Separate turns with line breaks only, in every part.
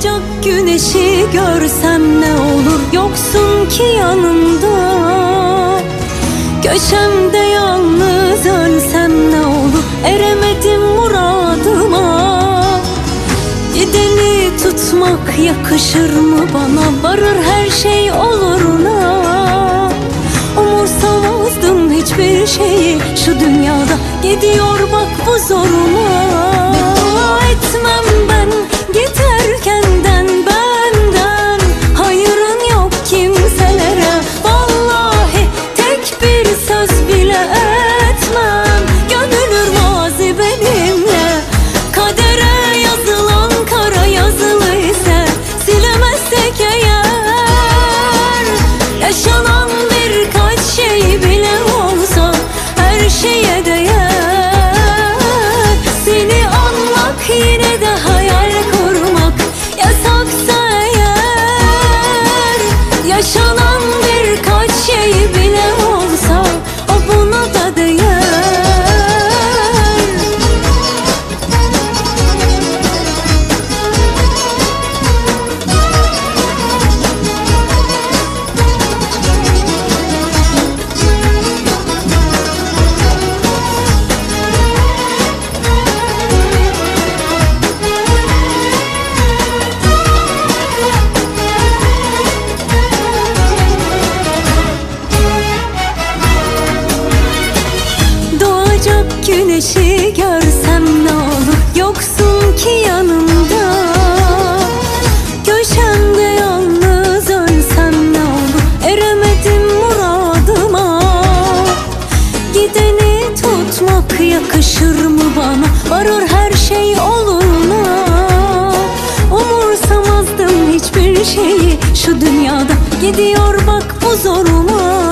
Doğacak güneşi görsem ne olur, yoksun ki yanımda. Köşemde yalnız ölsem ne olur, eremedim muradıma. Gideni tutmak yakışır mı bana, varır her şey oluruna. Umursamazdım hiçbir şeyi şu dünyada, gidiyor bak bu zoruma. Beddua etmem ben giderkenden, benden hayırın yok kimselere. Vallahi tek bir söz bile etmem, gömülür mazi benimle. Kadere yazılan kara yazılı ise silemezsek eğer, yaşanan birkaç şey bile olsa her şeye değer. Seni anmak yine de hayal kurmak yasaksa eğer, yaşanan birkaç şey bile olsa o buna da değer. Güneşi görsem ne olur, yoksun ki yanımda. Köşemde yalnız ölsem ne olur, eremedim muradıma. Gideni tutmak yakışır mı bana, varır her şey oluruna. Umursamazdım hiçbir şeyi şu dünyada, gidiyor bak bu zoruma.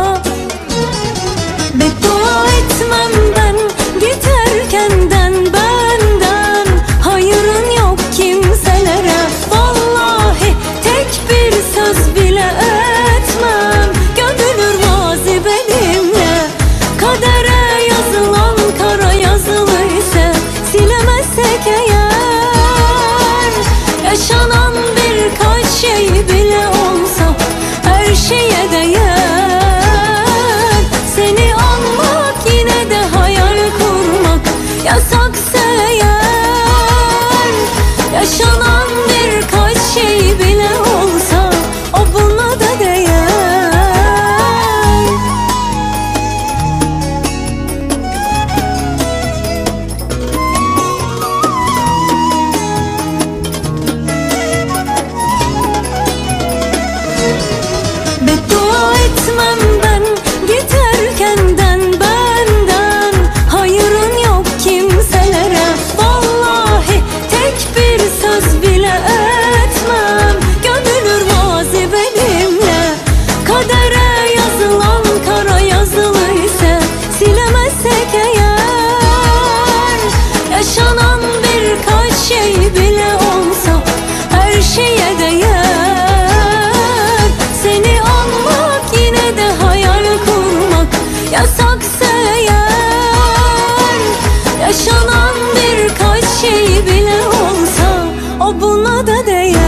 Beddua etmem ben giderkenden, benden hayırın yok kimselere. Vallahi tek bir söz bile etmem, gömülür mazi benimle. Kadere yazılan kara yazılı ise silemezsek eğer, yaşanan birkaç şey bile olsa her şeye değer. Seni anmak yine de hayal kurmak yasaksa eğer, yaşanan birkaç şey bile olsa o buna da değer. Beddua etmem ben giderkenden, benden hayırın yok kimselere. Vallahi tek bir söz bile etmem, gömülür mazi benimle. Kadere yazılan kara yazılı ise silemezsek eğer, yaşanan birkaç şey bile olsa her şeye değer. Seni anmak yine de hayal kurmak yasaksa eğer, yaşanan birkaç şey bile olsa o buna da değer.